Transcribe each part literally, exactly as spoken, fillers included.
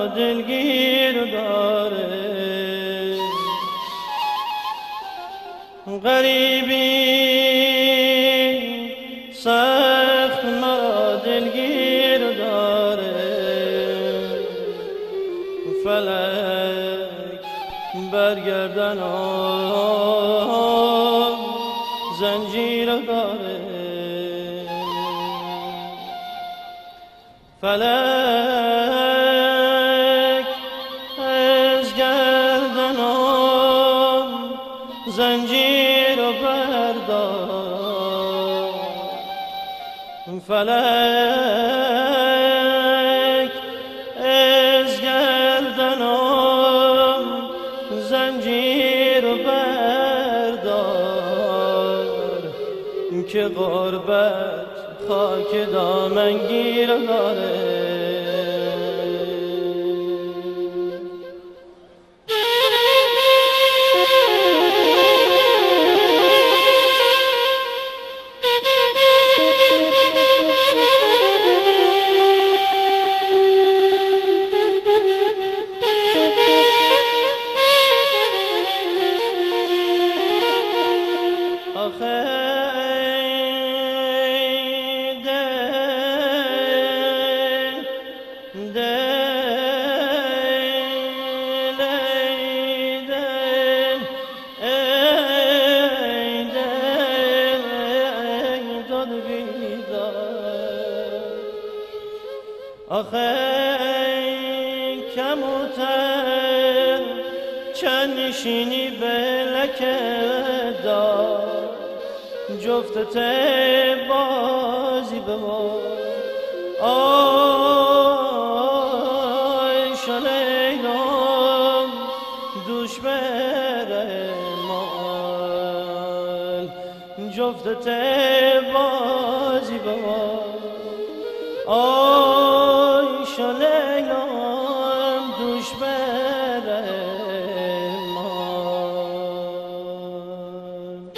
دلگیر داره، غریبی سخت مرا دلگیر داره. فلک برگردن آن زنجیر داره، فلک از گردن آن زنجیر بردار. فلک از گردن آن زنجیر بردار که غربت خاک دامنگیر داره. آخه کموتر چند نشینی به لکه دار، جفتت بازی به ما آی شلیلام دوش بره مال، جفتت بازی به ما آی شلیلام دوش بره مال.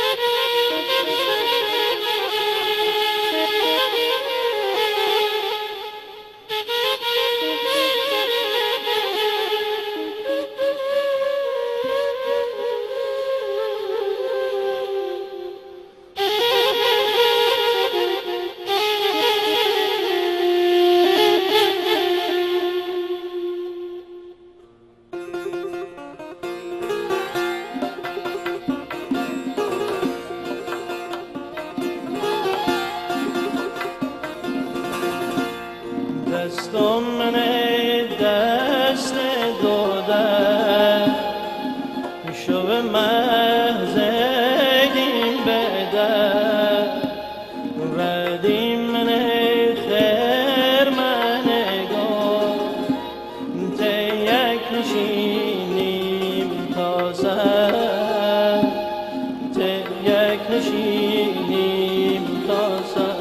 دستم منه دست دوده شو به محزدیم بده، ردیم منه خیر منه گاه ته یک نشینیم تا سر، ته یک نشینیم تا سر.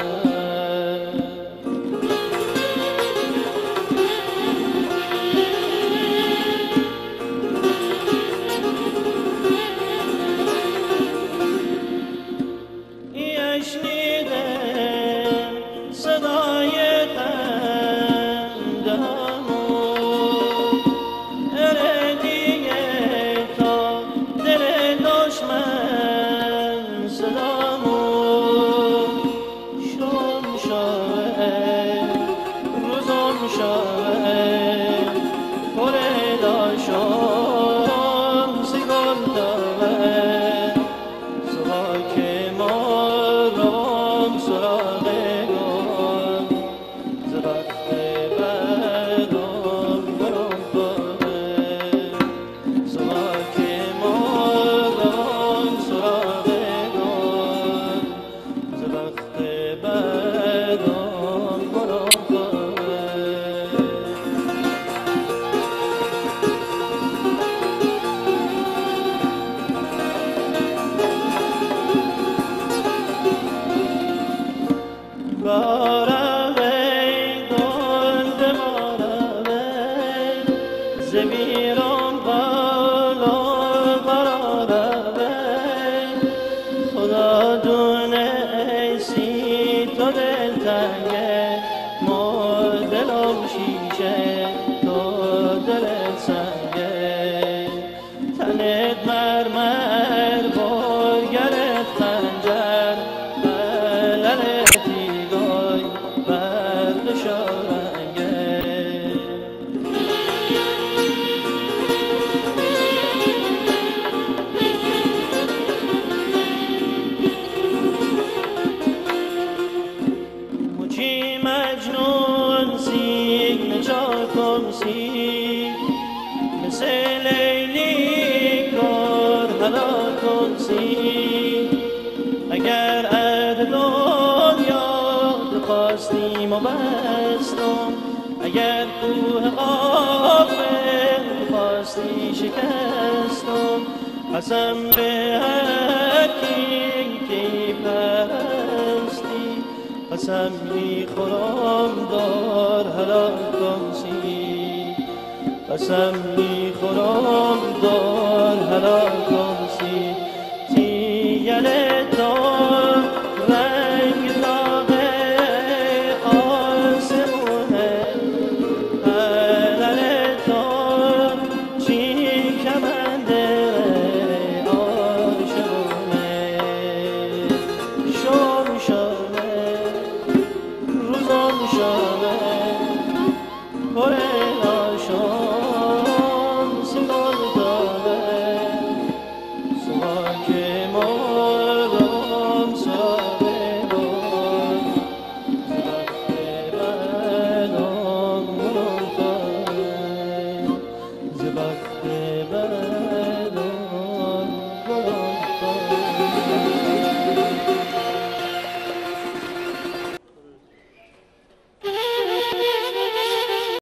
زمیرم بالا براره خدا دونه ایسی تو دل تنگه ما دلم شیشه تو مثل لیلی کار هلاک کن سی اگر از دنیا بخواستیم و بستم اگر کوه غافل بخواستی شکستم قسم به هرکی که پرستی قسم میخورم دار هلاک کن سی قسم میخورم دار هلاک کن